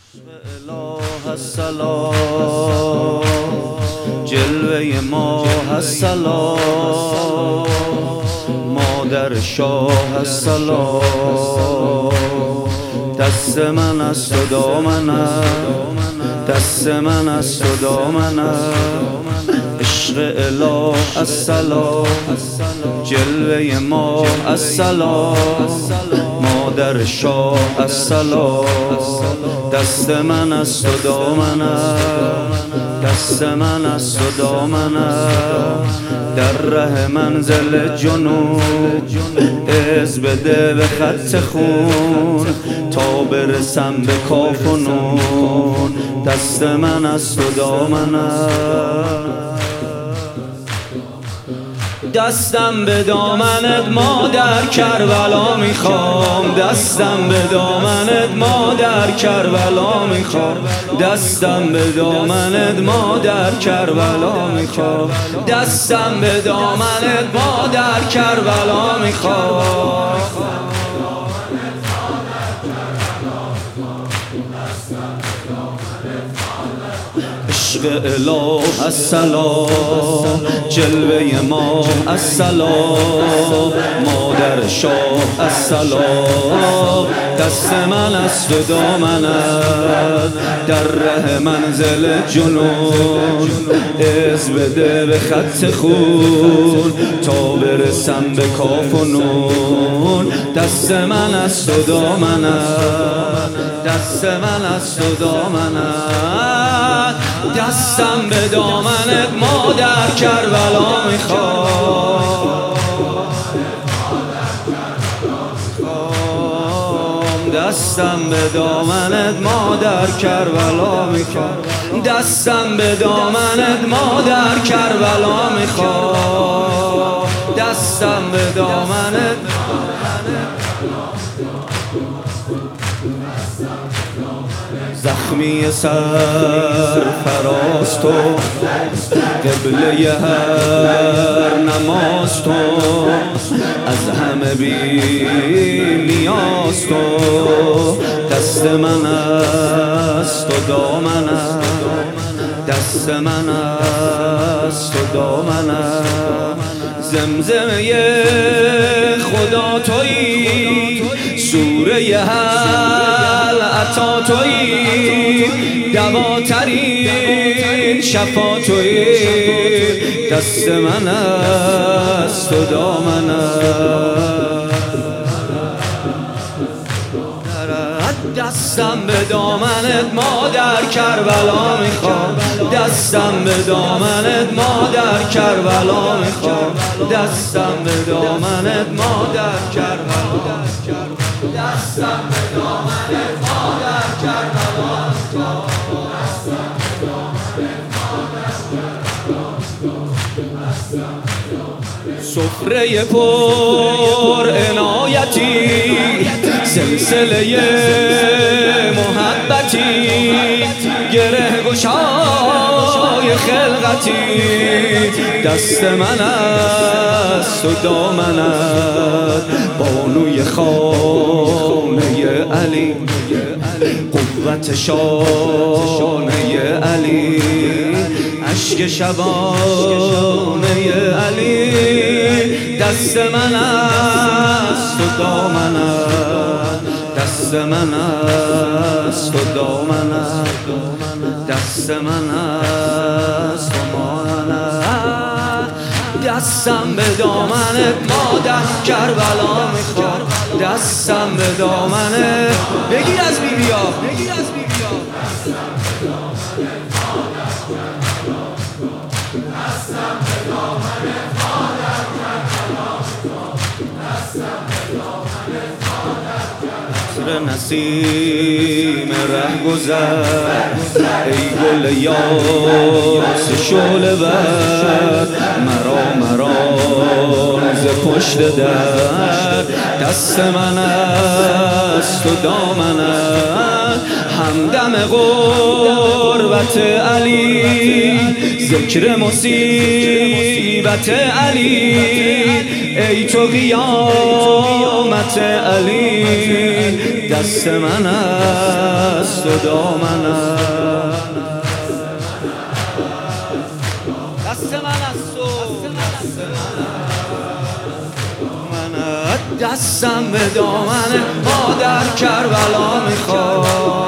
اله السلام جلوه ماه السلام مادر شاه السلام دست من است و دامنم دست من است و دامنم عشق اله السلام جلوه ماه السلام مادر شاه السلام دست من است و دامنم دست من است و دامنم در ره منزل جنون از بده به خط خون تا برسم به کاف و نون دست من است و دامنم دستم به دامنت مادر کربلا میخوام دستم به دامنت مادر کربلا میخوام دستم به دامنت مادر کربلا میخوام دستم به دامنت مادر کربلا میخوام عشق اله السلام جلوه ماه السلام مادر شاه السلام دست من است و دامنت در ره منزل جنون از بده به خط خون تا برسم به کاف و نون دست من است و دامنت دست من است و دامنت دستم به دامنت مادر کربلا میخوام دستم به دامنت مادر کربلا میخوام دستم به دامنت مادر کربلا میخوام دستم به دامنت زخمی سرفراز تو قبله هر نماز تو از همه بی نیاز تو دست من است و دامنم دست من است و دامنم زمزمه خدا تویی سوره حل عطا تویی دواترین شفا تویی دست من است و دامنم دستم به دامنت مادر کربلا میخوام دستم به دامنت مادر کربلا میخوام دستم به دامنت مادر کربلا دستم به دامنت مادر کربلا میخوام سفره پر عنایتی سلسله محبتی گره گشای خلقتی دست من است و دامنت بانوی خانه علی قوت شانه علی عشق شبانه علی دست من است و دامنت دست من است و دامنت دست من است و مانت دستم به دامنت مادر کربلا میخوام دستم به دامنت بگیر از بیبیا بگیر از بیبیا دستم به دامنت مادر کربلا دستم به دامنت مادر نسیم ره گذر ای گل یاس شعله ور مرا ز پشت در دست من است و دامنت همدم غربت نوبت علی، ذکر مصیبت علی، ای تو قیامت علی، دست من است و دامن است، دست من است و دستم به دامن ما در کربلا میخواد.